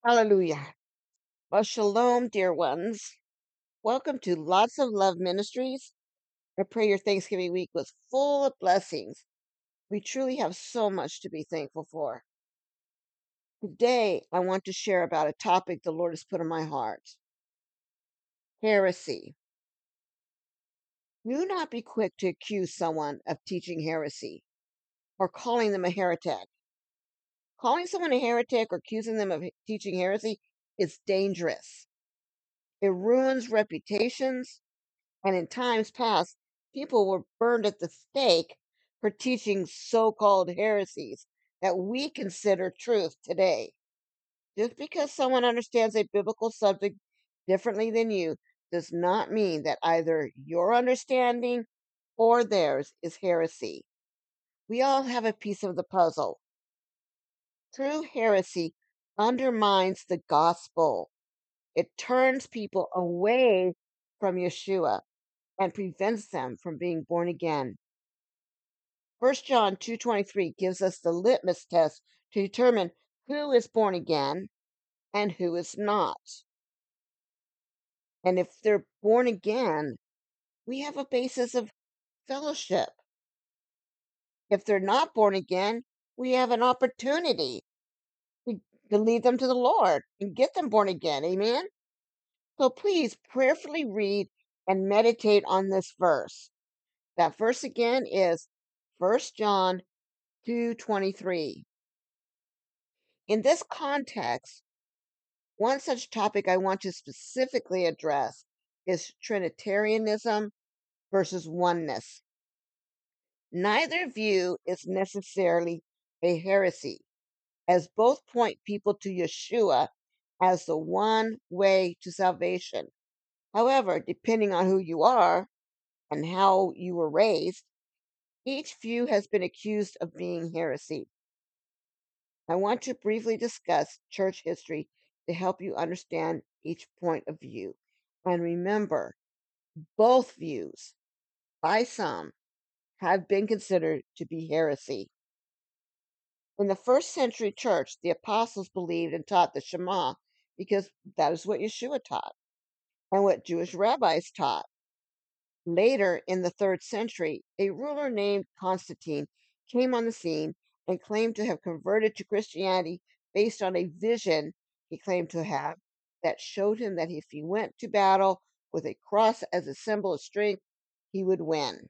Hallelujah. Well, shalom, dear ones. Welcome to Lots of Love Ministries. I pray your Thanksgiving week was full of blessings. We truly have so much to be thankful for. Today, I want to share about a topic the Lord has put on my heart: heresy. Do not be quick to accuse someone of teaching heresy or calling them a heretic. Calling someone a heretic or accusing them of teaching heresy is dangerous. It ruins reputations. And in times past, people were burned at the stake for teaching so called heresies that we consider truth today. Just because someone understands a biblical subject differently than you does not mean that either your understanding or theirs is heresy. We all have a piece of the puzzle. True heresy undermines the gospel. It turns people away from Yeshua and prevents them from being born again. 1 John 2:23 gives us the litmus test to determine who is born again and who is not. And if they're born again, we have a basis of fellowship. If they're not born again, we have an opportunity to, to lead them to the Lord and get them born again. Amen? So please prayerfully read and meditate on this verse. That verse again is 1 John 2:23. In this context, one such topic I want to specifically address is Trinitarianism versus oneness. Neither view is necessarily a heresy, as both point people to Yeshua as the one way to salvation. However, depending on who you are and how you were raised, each view has been accused of being heresy. I want to briefly discuss church history to help you understand each point of view. And remember, both views, by some, have been considered to be heresy. In the first century church, the apostles believed and taught the Shema because that is what Yeshua taught and what Jewish rabbis taught. Later, in the third century, a ruler named Constantine came on the scene and claimed to have converted to Christianity based on a vision he claimed to have that showed him that if he went to battle with a cross as a symbol of strength, he would win.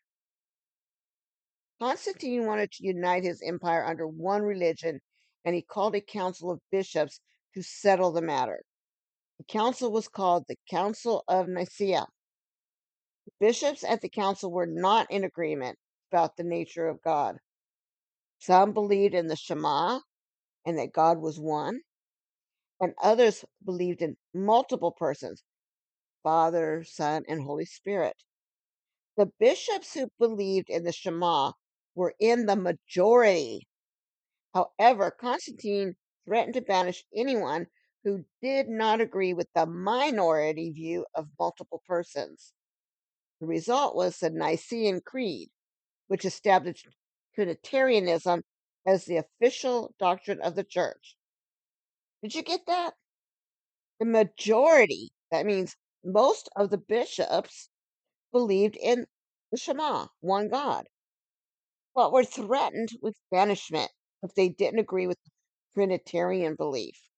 Constantine wanted to unite his empire under one religion, and he called a council of bishops to settle the matter. The council was called the Council of Nicaea. Bishops at the council were not in agreement about the nature of God. Some believed in the Shema and that God was one, and others believed in multiple persons: Father, Son, and Holy Spirit. The bishops who believed in the Shema were in the majority. However, Constantine threatened to banish anyone who did not agree with the minority view of multiple persons. The result was the Nicene Creed, which established Trinitarianism as the official doctrine of the church. Did you get that? The majority, that means most of the bishops, believed in the Shema, one God, but were threatened with banishment if they didn't agree with the Trinitarian belief.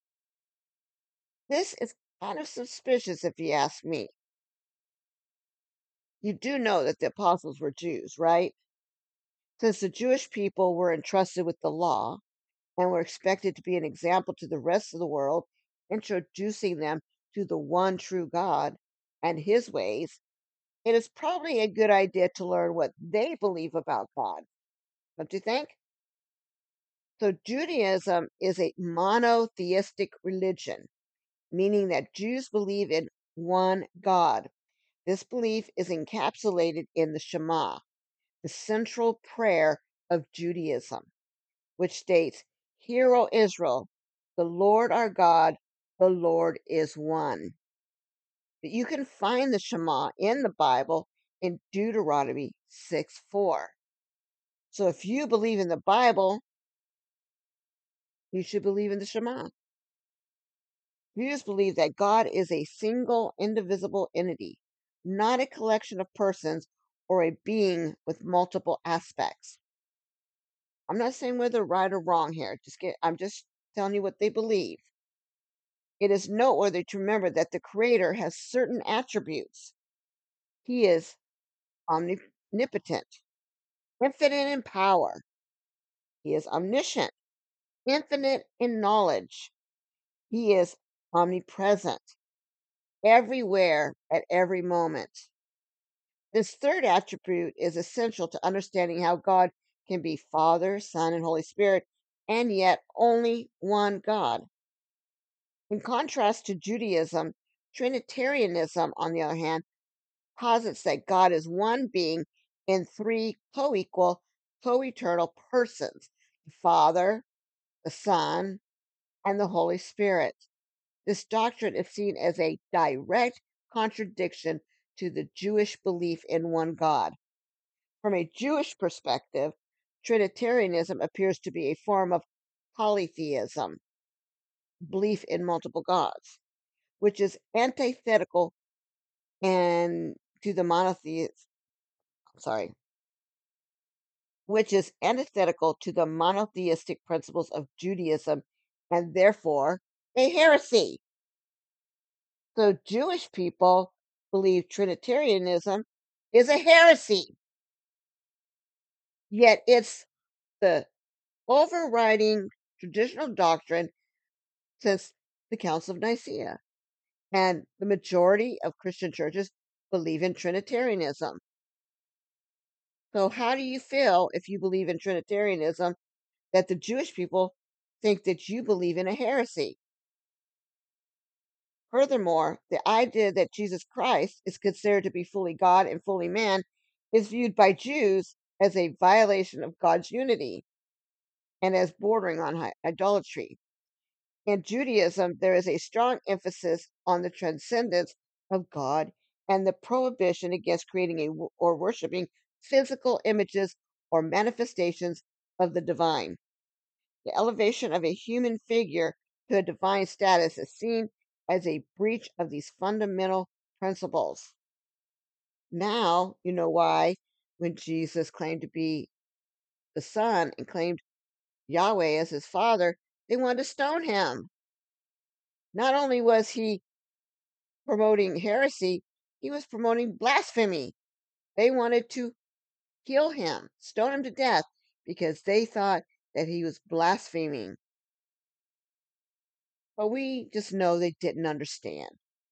This is kind of suspicious if you ask me. You do know that the apostles were Jews, right? Since the Jewish people were entrusted with the law, and were expected to be an example to the rest of the world, introducing them to the one true God and his ways, it is probably a good idea to learn what they believe about God. Don't you think? So, Judaism is a monotheistic religion, meaning that Jews believe in one God. This belief is encapsulated in the Shema, the central prayer of Judaism, which states, "Hear, O Israel, the Lord our God, the Lord is one." But you can find the Shema in the Bible in Deuteronomy 6:4. So if you believe in the Bible, you should believe in the Shema. Jews believe that God is a single, indivisible entity, not a collection of persons or a being with multiple aspects. I'm not saying whether right or wrong here. I'm just telling you what they believe. It is noteworthy to remember that the Creator has certain attributes. He is omnipotent, infinite in power. He is omniscient, infinite in knowledge. He is omnipresent, everywhere at every moment. This third attribute is essential to understanding how God can be Father, Son, and Holy Spirit, and yet only one God. In contrast to Judaism, Trinitarianism, on the other hand, posits that God is one being in three co equal, co eternal persons: the Father, the Son, and the Holy Spirit. This doctrine is seen as a direct contradiction to the Jewish belief in one God. From a Jewish perspective, Trinitarianism appears to be a form of polytheism, belief in multiple gods, which is antithetical and to the sorry, which is antithetical to the monotheistic principles of Judaism and therefore a heresy. So Jewish people believe Trinitarianism is a heresy, yet it's the overriding traditional doctrine since the Council of Nicaea. And the majority of Christian churches believe in Trinitarianism. So, how do you feel if you believe in Trinitarianism that the Jewish people think that you believe in a heresy? Furthermore, the idea that Jesus Christ is considered to be fully God and fully man is viewed by Jews as a violation of God's unity and as bordering on idolatry. In Judaism, there is a strong emphasis on the transcendence of God and the prohibition against creating or worshiping physical images or manifestations of the divine. The elevation of a human figure to a divine status is seen as a breach of these fundamental principles. Now, you know why, when Jesus claimed to be the Son and claimed Yahweh as his Father, they wanted to stone him. Not only was he promoting heresy, he was promoting blasphemy. They wanted to kill him, stone him to death, because they thought that he was blaspheming. But we just know they didn't understand.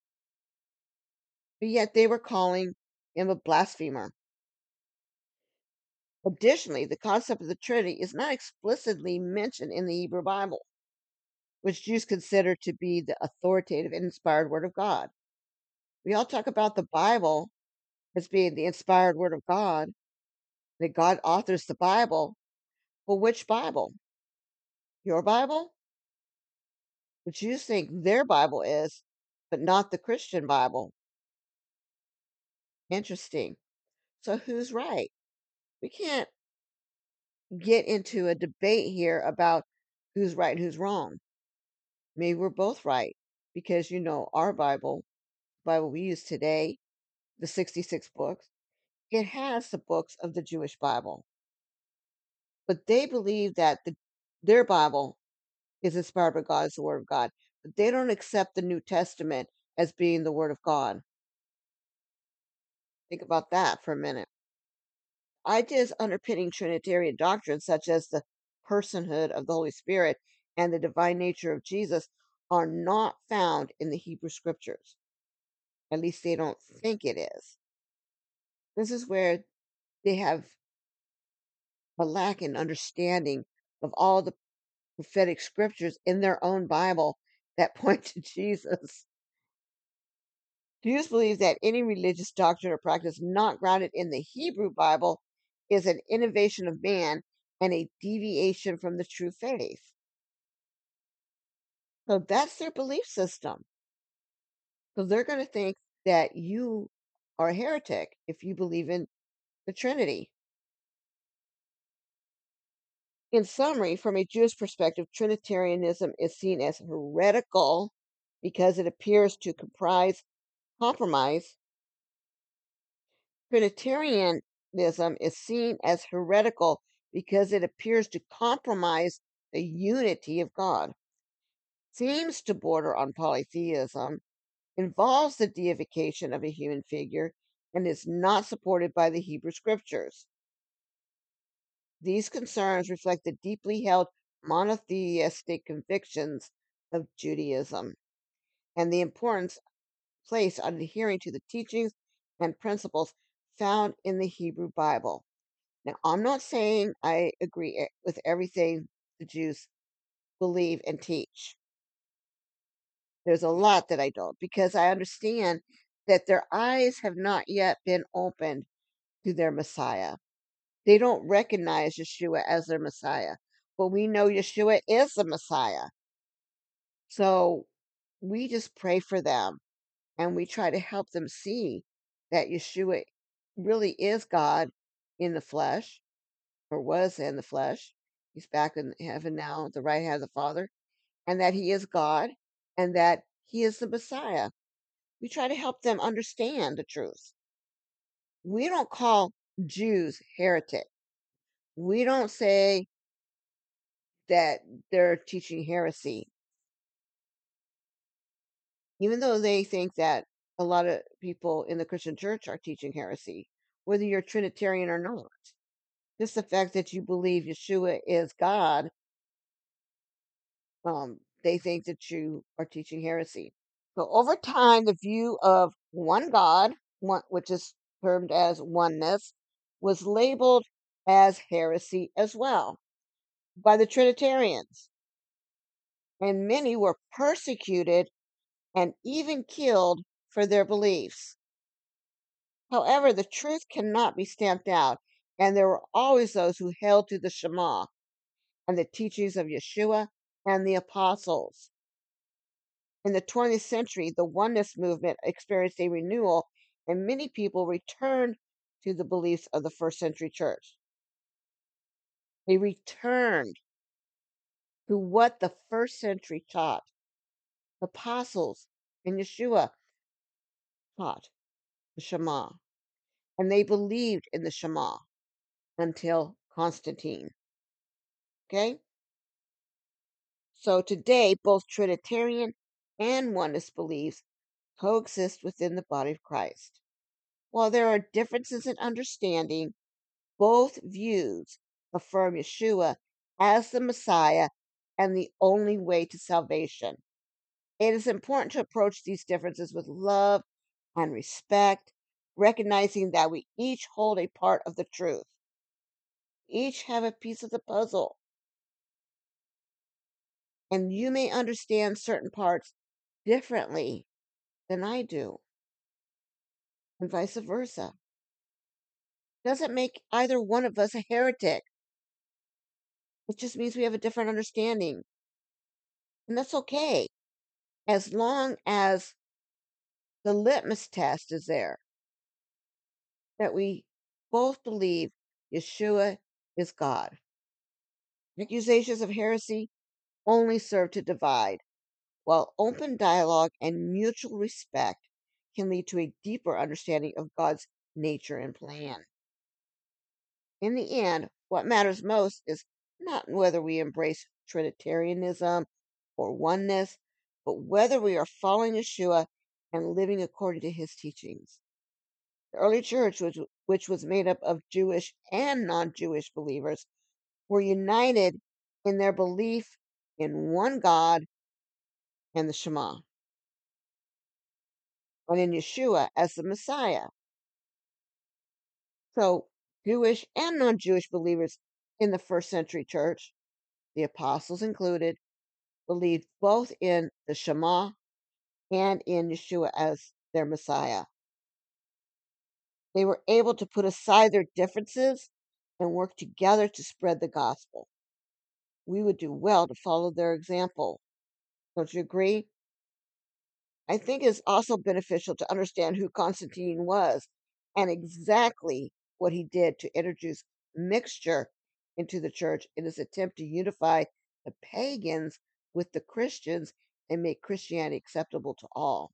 But yet they were calling him a blasphemer. Additionally, the concept of the Trinity is not explicitly mentioned in the Hebrew Bible, which Jews consider to be the authoritative and inspired Word of God. We all talk about the Bible as being the inspired Word of God, that God authors the Bible. Well, which Bible? Your Bible? The Jews think their Bible is, but not the Christian Bible. Interesting. So who's right? We can't get into a debate here about who's right and who's wrong. Maybe we're both right because our Bible we use today, the 66 books, it has the books of the Jewish Bible. But they believe that their Bible is inspired by God as the Word of God. But they don't accept the New Testament as being the Word of God. Think about that for a minute. Ideas underpinning Trinitarian doctrine, such as the personhood of the Holy Spirit and the divine nature of Jesus, are not found in the Hebrew Scriptures. At least they don't think it is. This is where they have a lack in understanding of all the prophetic scriptures in their own Bible that point to Jesus. Jews believe that any religious doctrine or practice not grounded in the Hebrew Bible is an innovation of man and a deviation from the true faith. So that's their belief system. So they're going to think that you are a heretic if you believe in the Trinity. In summary, from a Jewish perspective, Trinitarianism is seen as heretical because it appears to comprise compromise. Trinitarianism is seen as heretical because it appears to compromise the unity of God, seems to border on polytheism, involves the deification of a human figure, and is not supported by the Hebrew scriptures. These concerns reflect the deeply held monotheistic convictions of Judaism and the importance placed on adhering to the teachings and principles found in the Hebrew Bible. Now, I'm not saying I agree with everything the Jews believe and teach. There's a lot that I don't, because I understand that their eyes have not yet been opened to their Messiah. They don't recognize Yeshua as their Messiah, but we know Yeshua is the Messiah. So we just pray for them and we try to help them see that Yeshua really is God in the flesh, or was in the flesh. He's back in heaven now, at the right hand of the Father, and that he is God and that he is the Messiah. We try to help them understand the truth. We don't call Jews heretic. We don't say that they're teaching heresy, even though they think that a lot of people in the Christian church are teaching heresy, whether you're Trinitarian or not. Just the fact that you believe Yeshua is God, they think that you are teaching heresy. So over time, the view of one God, which is termed as oneness, was labeled as heresy as well by the Trinitarians, and many were persecuted and even killed for their beliefs. However, the truth cannot be stamped out, and there were always those who held to the Shema and the teachings of Yeshua and the apostles. In the 20th century, the oneness movement experienced a renewal, and many people returned to the beliefs of the first century church. They returned to what the first century taught, the apostles and Yeshua taught, the Shema, and they believed in the Shema until Constantine. Okay? So today, both Trinitarian and oneness beliefs coexist within the body of Christ. While there are differences in understanding, both views affirm Yeshua as the Messiah and the only way to salvation. It is important to approach these differences with love and respect, recognizing that we each hold a part of the truth, each have a piece of the puzzle, and you may understand certain parts differently than I do, and vice versa. Doesn't make either one of us a heretic. It just means we have a different understanding. And that's okay, as long as the litmus test is there, that we both believe Yeshua is God. Accusations of heresy only serve to divide, while open dialogue and mutual respect can lead to a deeper understanding of God's nature and plan. In the end, what matters most is not whether we embrace Trinitarianism or oneness, but whether we are following Yeshua and living according to his teachings. The early church, which was made up of Jewish and non Jewish believers, were united in their belief in one God and the Shema, and in Yeshua as the Messiah. So, Jewish and non Jewish believers in the first century church, the apostles included, believed both in the Shema and in Yeshua as their Messiah. They were able to put aside their differences and work together to spread the gospel. We would do well to follow their example. Don't you agree? I think it's also beneficial to understand who Constantine was and exactly what he did to introduce mixture into the church in his attempt to unify the pagans with the Christians and make Christianity acceptable to all.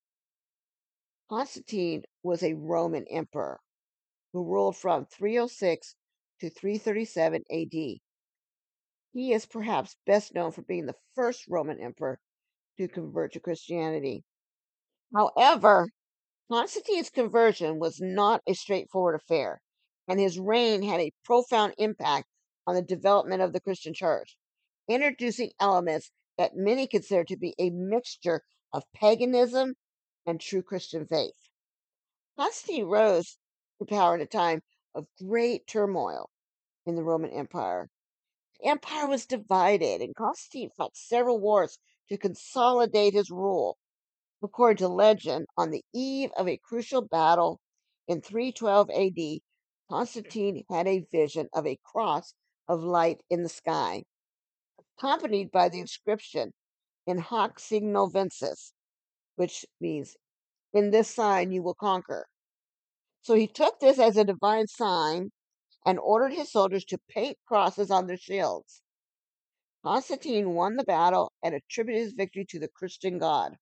Constantine was a Roman emperor who ruled from 306 to 337 AD. He is perhaps best known for being the first Roman emperor to convert to Christianity. However, Constantine's conversion was not a straightforward affair, and his reign had a profound impact on the development of the Christian church, introducing elements that many consider to be a mixture of paganism and true Christian faith. Constantine rose to power in a time of great turmoil in the Roman Empire. The empire was divided, and Constantine fought several wars to consolidate his rule. According to legend, on the eve of a crucial battle in 312 AD, Constantine had a vision of a cross of light in the sky, accompanied by the inscription in hoc signo vinces, which means, in this sign you will conquer. So he took this as a divine sign and ordered his soldiers to paint crosses on their shields. Constantine won the battle and attributed his victory to the Christian God.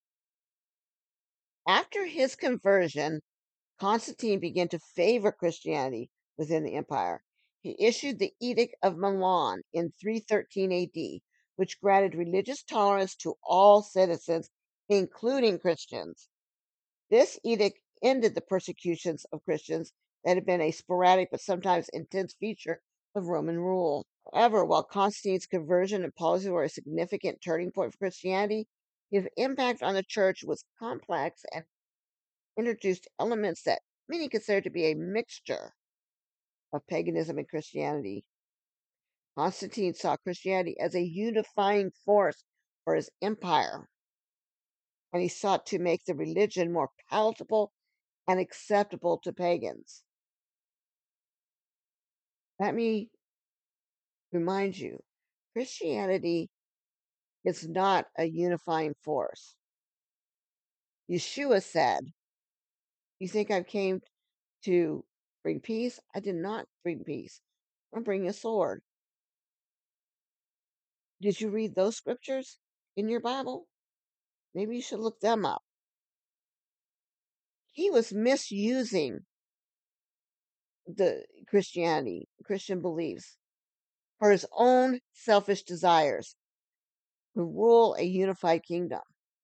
After his conversion, Constantine began to favor Christianity within the empire. He issued the Edict of Milan in 313 AD, which granted religious tolerance to all citizens, including Christians. This edict ended the persecutions of Christians that had been a sporadic but sometimes intense feature of Roman rule. However, while Constantine's conversion and policy were a significant turning point for Christianity, his impact on the church was complex and introduced elements that many consider to be a mixture of paganism and Christianity. Constantine saw Christianity as a unifying force for his empire, and he sought to make the religion more palatable and acceptable to pagans. Let me remind you, Christianity is not a unifying force. Yeshua said, "You think I came to bring peace? I did not bring peace. I'm bringing a sword." Did you read those scriptures in your Bible? Maybe you should look them up. He was misusing the Christian beliefs for his own selfish desires to rule a unified kingdom.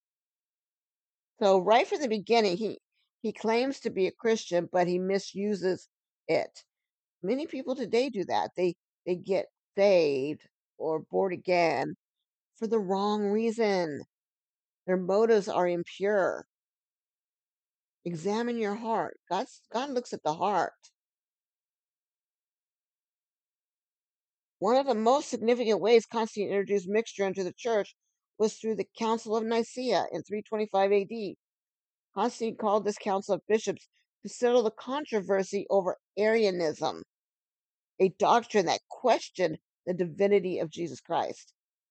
So right from the beginning, he claims to be a Christian, but he misuses it. Many people today do that. They get saved or born again for the wrong reason. Their motives are impure. Examine your heart. God looks at the heart. One of the most significant ways Constantine introduced mixture into the church was through the Council of Nicaea in 325 AD. Constantine called this council of bishops to settle the controversy over Arianism, a doctrine that questioned the divinity of Jesus Christ.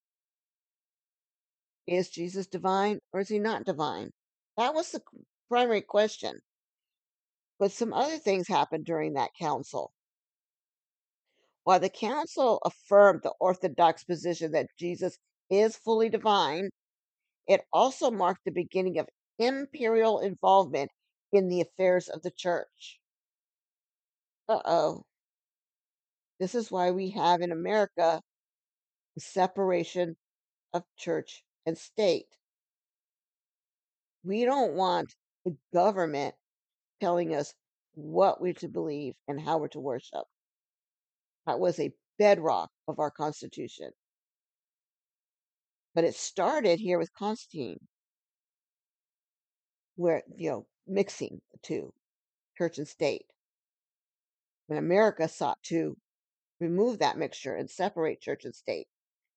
Is Jesus divine or is he not divine? That was the primary question. But some other things happened during that council. While the council affirmed the Orthodox position that Jesus is fully divine, it also marked the beginning of imperial involvement in the affairs of the church. Uh-oh. This is why we have in America the separation of church and state. We don't want the government telling us what we're to believe and how we're to worship. That was a bedrock of our Constitution. But it started here with Constantine, where, mixing the two, church and state. And America sought to remove that mixture and separate church and state.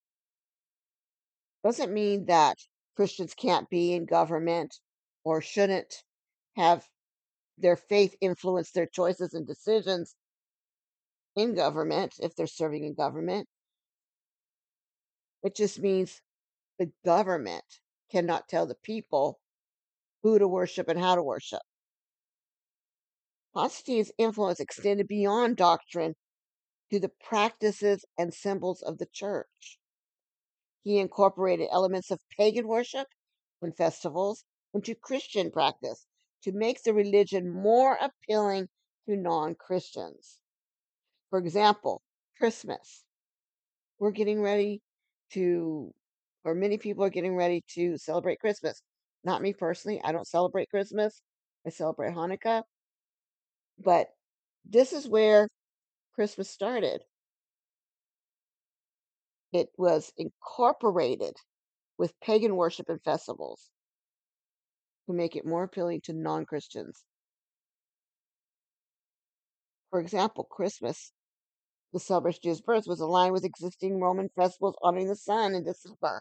Doesn't mean that Christians can't be in government or shouldn't have their faith influence their choices and decisions in government if they're serving in government. It just means the government cannot tell the people who to worship and how to worship. Constantine's influence extended beyond doctrine to the practices and symbols of the church. He incorporated elements of pagan worship and festivals into Christian practice to make the religion more appealing to non Christians. For example, Christmas. We're getting ready to, or many people are getting ready to celebrate Christmas. Not me personally. I don't celebrate Christmas. I celebrate Hanukkah. But this is where Christmas started. It was incorporated with pagan worship and festivals to make it more appealing to non Christians. For example, Christmas, the celebration of Jesus' birth, was aligned with existing Roman festivals honoring the sun in December.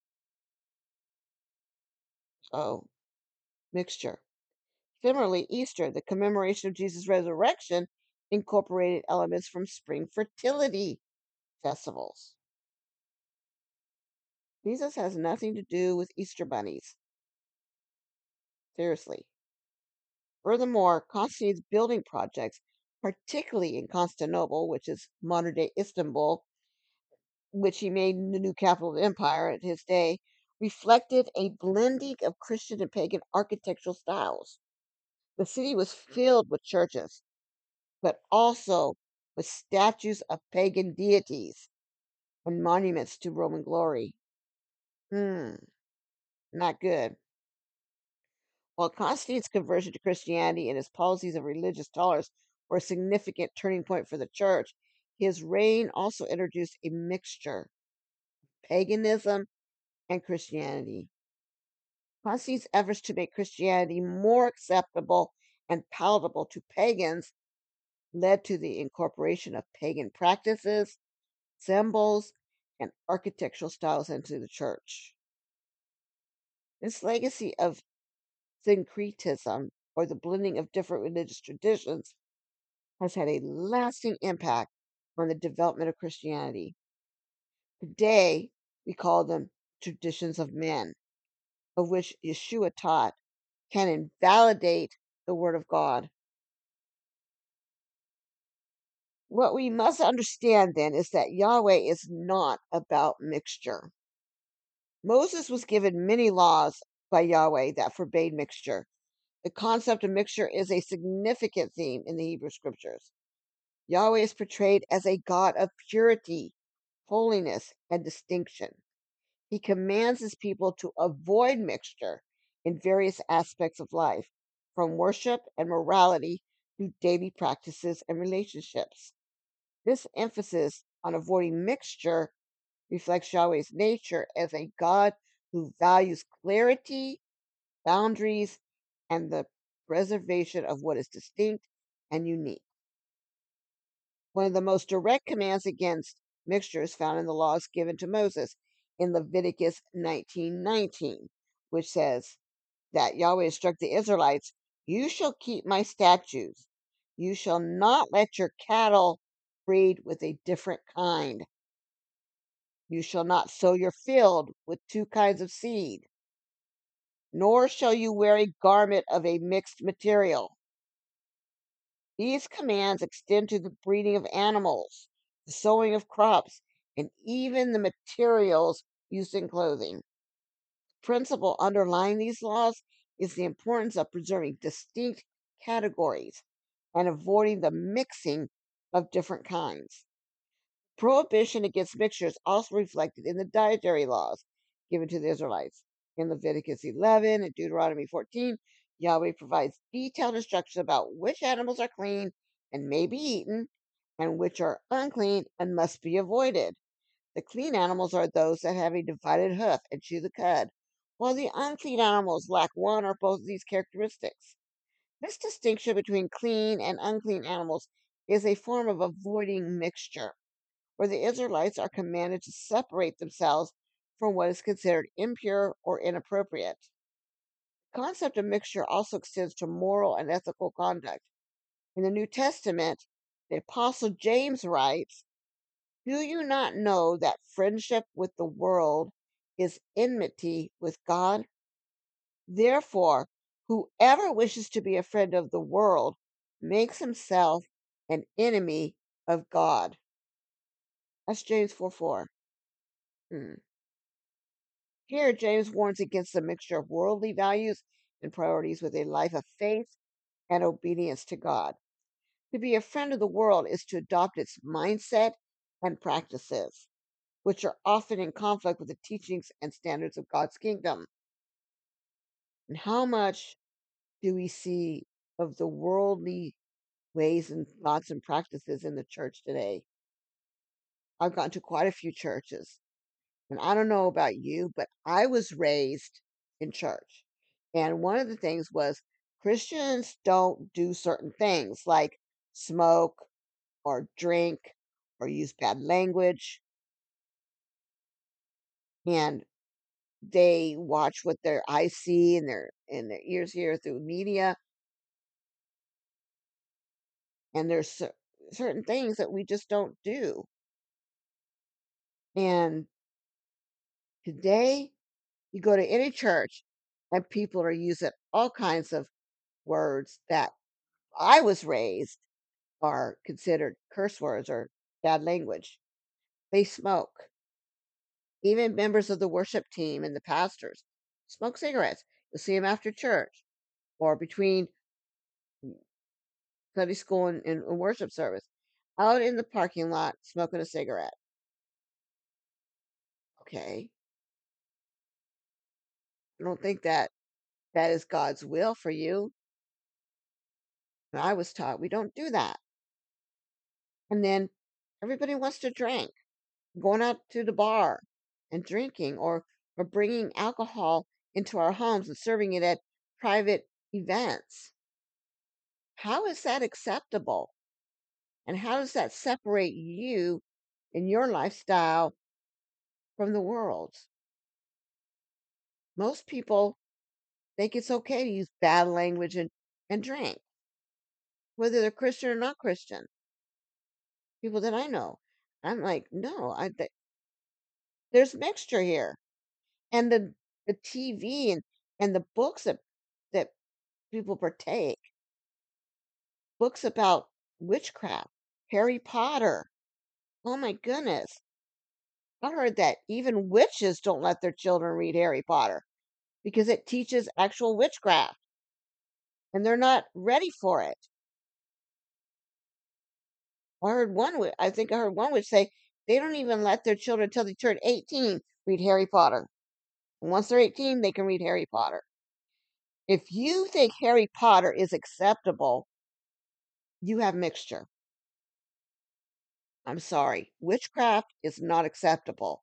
So, mixture. Similarly, Easter, the commemoration of Jesus' resurrection, incorporated elements from spring fertility festivals. Jesus has nothing to do with Easter bunnies. Seriously. Furthermore, Constantine's building projects, particularly in Constantinople, which is modern day Istanbul, which he made the new capital of the empire at his day, reflected a blending of Christian and pagan architectural styles. The city was filled with churches, but also with statues of pagan deities and monuments to Roman glory. Hmm, not good. While Constantine's conversion to Christianity and his policies of religious tolerance were a significant turning point for the church, his reign also introduced a mixture of paganism and Christianity. Constantine's efforts to make Christianity more acceptable and palatable to pagans led to the incorporation of pagan practices, symbols, and architectural styles into the church. This legacy of syncretism, or the blending of different religious traditions, has had a lasting impact on the development of Christianity. Today, we call them traditions of men, of which Yeshua taught can invalidate the Word of God. What we must understand then is that Yahweh is not about mixture. Moses was given many laws by Yahweh that forbade mixture. The concept of mixture is a significant theme in the Hebrew scriptures. Yahweh is portrayed as a God of purity, holiness, and distinction. He commands his people to avoid mixture in various aspects of life, from worship and morality to daily practices and relationships. This emphasis on avoiding mixture reflects Yahweh's nature as a God who values clarity, boundaries, and the preservation of what is distinct and unique. One of the most direct commands against mixture is found in the laws given to Moses in Leviticus 19:19, which says that Yahweh instructed the Israelites, "You shall keep my statutes. You shall not let your cattle breed with a different kind. You shall not sow your field with two kinds of seed, nor shall you wear a garment of a mixed material." These commands extend to the breeding of animals, the sowing of crops, and even the materials used in clothing. The principle underlying these laws is the importance of preserving distinct categories and avoiding the mixing of different kinds. Prohibition against mixture is also reflected in the dietary laws given to the Israelites. In Leviticus 11 and Deuteronomy 14, Yahweh provides detailed instructions about which animals are clean and may be eaten, and which are unclean and must be avoided. The clean animals are those that have a divided hoof and chew the cud, while the unclean animals lack one or both of these characteristics. This distinction between clean and unclean animals is a form of avoiding mixture, where the Israelites are commanded to separate themselves from what is considered impure or inappropriate. The concept of mixture also extends to moral and ethical conduct. In the New Testament, the Apostle James writes, "Do you not know that friendship with the world is enmity with God? Therefore, whoever wishes to be a friend of the world makes himself an enemy of God." That's James 4:4. Hmm. Here, James warns against the mixture of worldly values and priorities with a life of faith and obedience to God. To be a friend of the world is to adopt its mindset and practices, which are often in conflict with the teachings and standards of God's kingdom. And how much do we see of the worldly ways and thoughts and practices in the church today? I've gone to quite a few churches, and I don't know about you, but I was raised in church. And one of the things was Christians don't do certain things like smoke or drink or use bad language. And they watch what their eyes see and their ears hear through media. And there's certain things that we just don't do. And today, you go to any church, and people are using all kinds of words that I was raised are considered curse words or bad language. They smoke. Even members of the worship team and the pastors smoke cigarettes. You'll see them after church or between Sunday school and worship service, out in the parking lot smoking a cigarette. Okay. I don't think that that is God's will for you. And I was taught we don't do that. And then everybody wants to drink, going out to the bar and drinking or bringing alcohol into our homes and serving it at private events. How is that acceptable? And how does that separate you and your lifestyle from the world's? Most people think it's okay to use bad language and drink, whether they're Christian or not Christian. People that I know. I'm like, no, there's mixture here. And the TV and the books that people partake, books about witchcraft, Harry Potter. Oh my goodness. I heard that even witches don't let their children read Harry Potter because it teaches actual witchcraft and they're not ready for it. I think I heard one witch say they don't even let their children until they turn 18 read Harry Potter. And once they're 18, they can read Harry Potter. If you think Harry Potter is acceptable, you have mixture. I'm sorry. Witchcraft is not acceptable.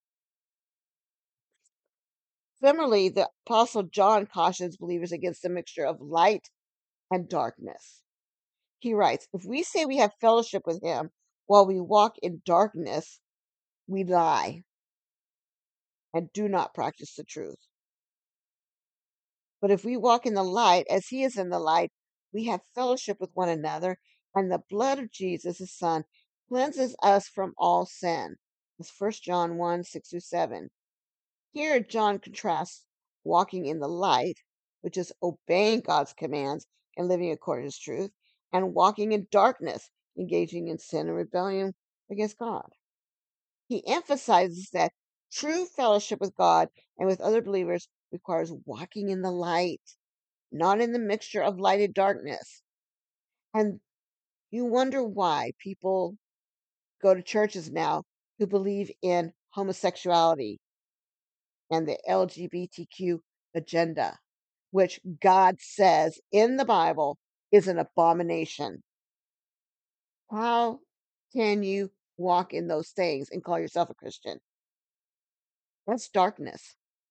Similarly, the Apostle John cautions believers against the mixture of light and darkness. He writes, if we say we have fellowship with him while we walk in darkness, we lie and do not practice the truth. But if we walk in the light as he is in the light, we have fellowship with one another, and the blood of Jesus, his son, cleanses us from all sin. That's 1 John 1 6 through 7. Here, John contrasts walking in the light, which is obeying God's commands and living according to truth, and walking in darkness, engaging in sin and rebellion against God. He emphasizes that true fellowship with God and with other believers requires walking in the light, not in the mixture of light and darkness. And you wonder why people go to churches now who believe in homosexuality and the LGBTQ agenda, which God says in the Bible is an abomination. How can you walk in those things and call yourself a Christian? That's darkness.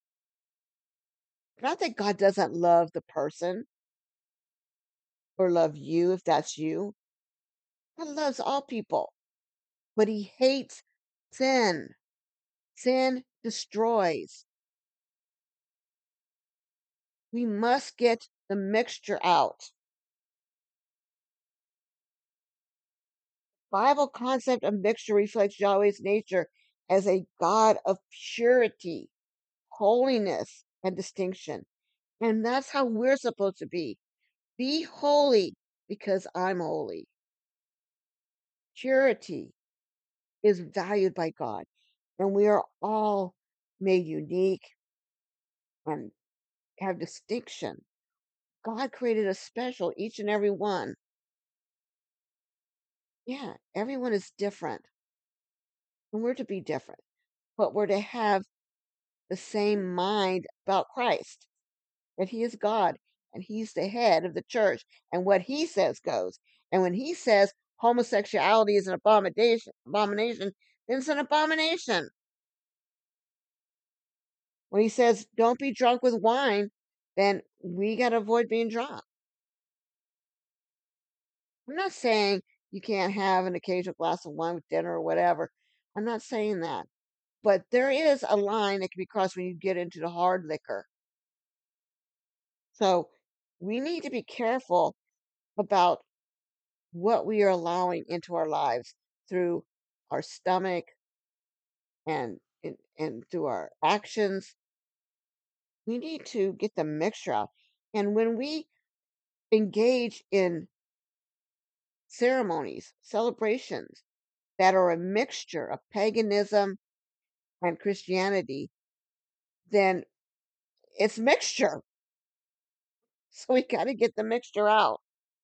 Not that God doesn't love the person or love you if that's you. God loves all people, but he hates sin. Sin destroys. We must get the mixture out. Bible concept of mixture reflects Yahweh's nature as a God of purity, holiness, and distinction. And that's how we're supposed to be. Be holy because I'm holy. Purity is valued by God, and we are all made unique and have distinction. God created us special, each and every one. Yeah, everyone is different, and we're to be different, but we're to have the same mind about Christ, that he is God and he's the head of the church, and what he says goes. And when he says homosexuality is an abomination, then it's an abomination. When he says don't be drunk with wine, then we got to avoid being drunk. I'm not saying you can't have an occasional glass of wine with dinner or whatever. I'm not saying that. But there is a line that can be crossed when you get into the hard liquor. So we need to be careful about what we are allowing into our lives through our stomach and through our actions. We need to get the mixture out. And when we engage in ceremonies, celebrations that are a mixture of paganism and Christianity, then it's mixture. So we got to get the mixture out.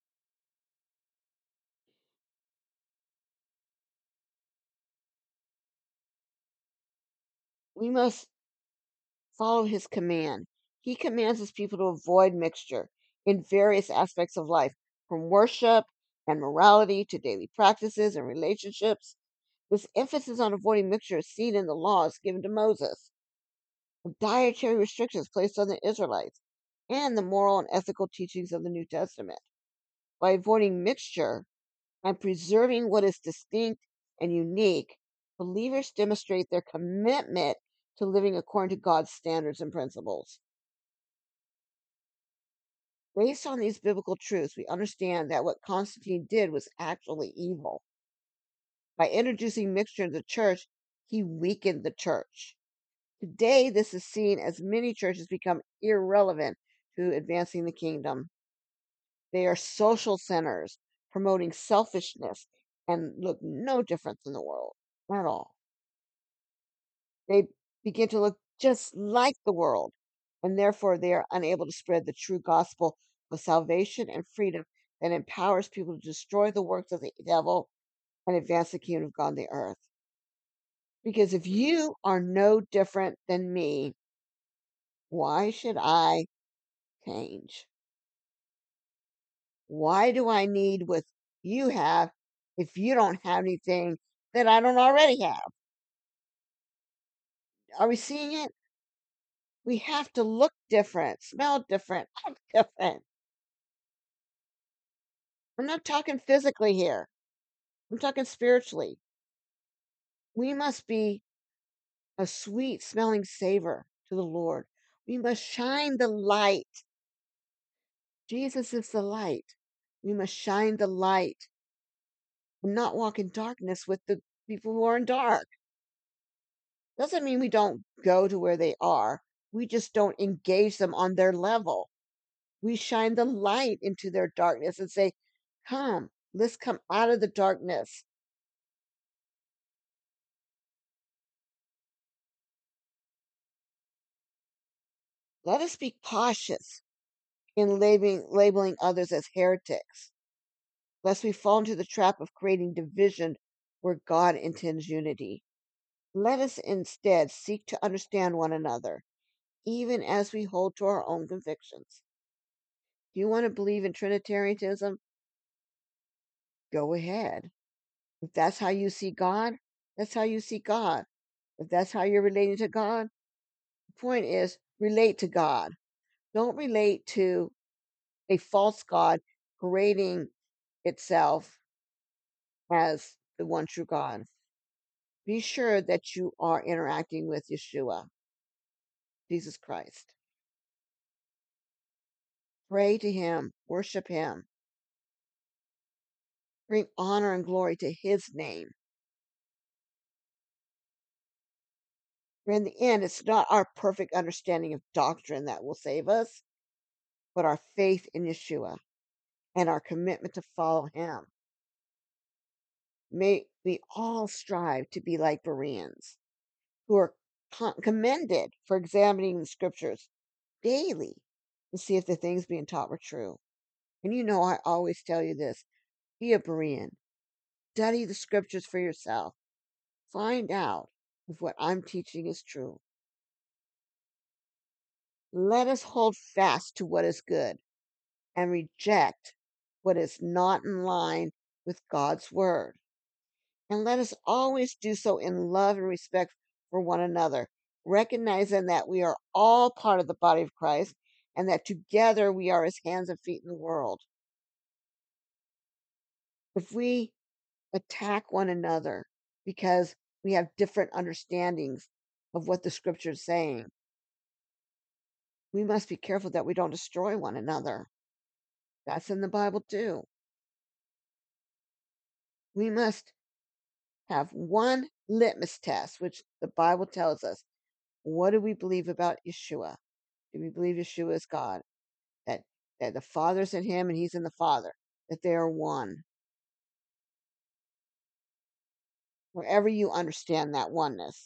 We must follow his command. He commands his people to avoid mixture in various aspects of life, from worship and morality to daily practices and relationships. This emphasis on avoiding mixture is seen in the laws given to Moses, the dietary restrictions placed on the Israelites, and the moral and ethical teachings of the New Testament. By avoiding mixture and preserving what is distinct and unique, believers demonstrate their commitment to living according to God's standards and principles. Based on these biblical truths, we understand that what Constantine did was actually evil. By introducing mixture into the church, he weakened the church. Today, this is seen as many churches become irrelevant to advancing the kingdom. They are social centers promoting selfishness and look no different than the world at all. They begin to look just like the world, and therefore they are unable to spread the true gospel of salvation and freedom that empowers people to destroy the works of the devil and advance the kingdom of God on the earth. Because if you are no different than me, why should I change? Why do I need what you have if you don't have anything that I don't already have? Are we seeing it? We have to look different, smell different, act different. I'm not talking physically here. I'm talking spiritually. We must be a sweet smelling savor to the Lord. We must shine the light. Jesus is the light. We must shine the light and not walk in darkness with the people who are in dark. Doesn't mean we don't go to where they are. We just don't engage them on their level. We shine the light into their darkness and say, come, let's come out of the darkness. Let us be cautious in labeling others as heretics, lest we fall into the trap of creating division where God intends unity. Let us instead seek to understand one another, even as we hold to our own convictions. Do you want to believe in Trinitarianism? Go ahead. If that's how you see God, that's how you see God. If that's how you're relating to God, the point is relate to God. Don't relate to a false God parading itself as the one true God. Be sure that you are interacting with Yeshua, Jesus Christ. Pray to him, worship him, bring honor and glory to his name. For in the end, it's not our perfect understanding of doctrine that will save us, but our faith in Yeshua and our commitment to follow him. May we all strive to be like Bereans, who are commended for examining the scriptures daily to see if the things being taught were true. And you know, I always tell you this: be a Berean, study the scriptures for yourself, find out if what I'm teaching is true. Let us hold fast to what is good and reject what is not in line with God's word. And let us always do so in love and respect for one another, recognizing that we are all part of the body of Christ and that together we are his hands and feet in the world. If we attack one another because we have different understandings of what the scripture is saying, we must be careful that we don't destroy one another. That's in the Bible too. We must have one litmus test, which the Bible tells us. What do we believe about Yeshua? Do we believe Yeshua is God? That that the Father's in him and he's in the Father, that they are one. Wherever you understand that oneness.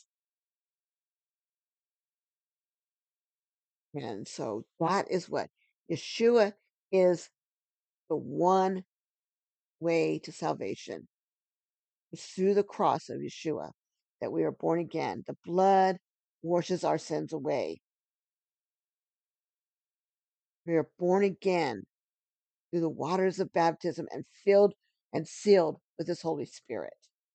And so that is what Yeshua is, the one way to salvation. It's through the cross of Yeshua that we are born again. The blood washes our sins away. We are born again through the waters of baptism and filled and sealed with his Holy Spirit.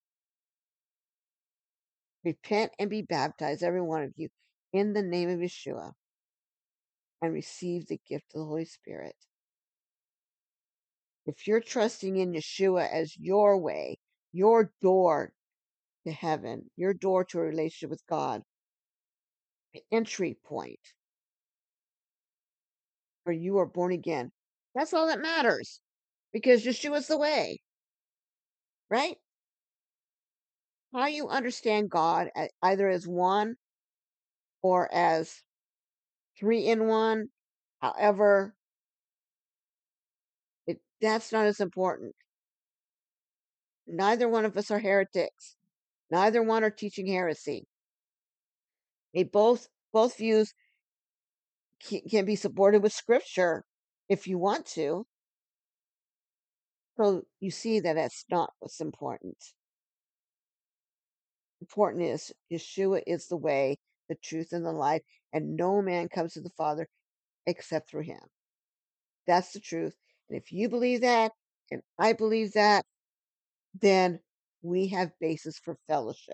Repent and be baptized, every one of you, in the name of Yeshua, and receive the gift of the Holy Spirit. If you're trusting in Yeshua as your way, your door to heaven, your door to a relationship with God, the entry point where you are born again, that's all that matters because Yeshua's the way, right? How you understand God either as one or as three in one, however, that's not as important. Neither one of us are heretics. Neither one are teaching heresy. They both views can be supported with scripture if you want to. So you see that that's not what's important. Important is Yeshua is the way, the truth, and the life, and no man comes to the Father except through him. That's the truth. And if you believe that, and I believe that, then we have basis for fellowship.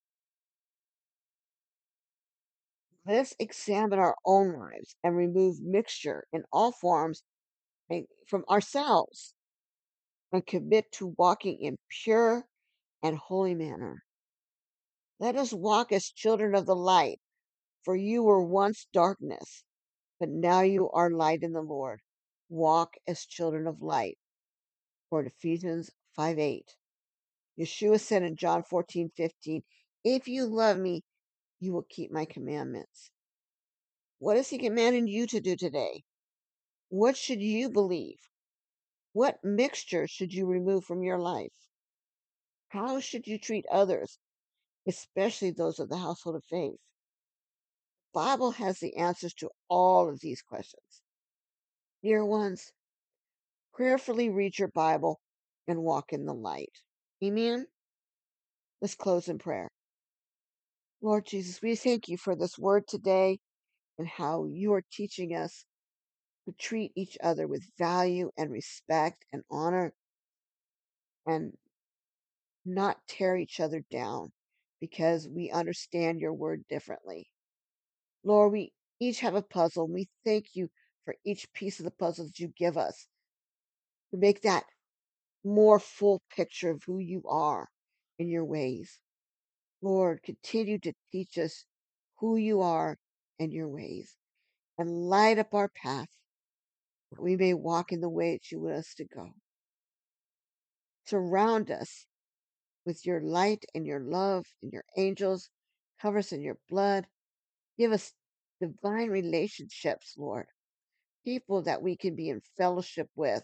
Let's examine our own lives and remove mixture in all forms from ourselves and commit to walking in pure and holy manner. Let us walk as children of the light, for you were once darkness, but now you are light in the Lord. Walk as children of light. For Ephesians 5:8. Yeshua said in John 14:15, if you love me, you will keep my commandments. What is he commanding you to do today? What should you believe? What mixture should you remove from your life? How should you treat others, especially those of the household of faith? The Bible has the answers to all of these questions. Dear ones, prayerfully read your Bible and walk in the light. Amen. Let's close in prayer. Lord Jesus, we thank you for this word today and how you are teaching us to treat each other with value and respect and honor and not tear each other down because we understand your word differently. Lord, we each have a puzzle, and we thank you for each piece of the puzzle that you give us to make that more full picture of who you are and your ways. Lord, continue to teach us who you are and your ways and light up our path that we may walk in the way that you want us to go. Surround us with your light and your love and your angels. Cover us in your blood. Give us divine relationships, Lord. People that we can be in fellowship with,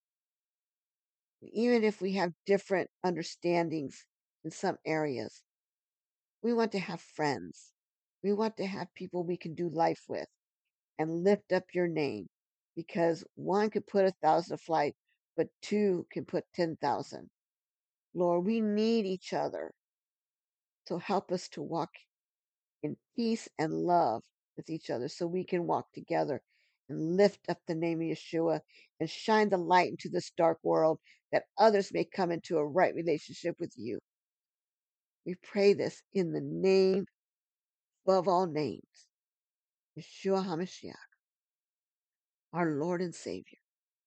even if we have different understandings in some areas. We want to have friends. We want to have people we can do life with. and lift up your name because one could put 1,000 to flight, but two can put 10,000. Lord, we need each other. So help us to walk in peace and love with each other so we can walk together and lift up the name of Yeshua and shine the light into this dark world that others may come into a right relationship with you. We pray this in the name above all names, Yeshua HaMashiach, our Lord and Savior.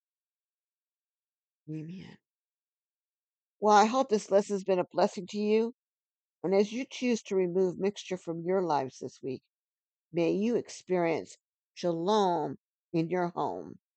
Amen. Well, I hope this lesson has been a blessing to you. And as you choose to remove mixture from your lives this week, may you experience shalom in your home.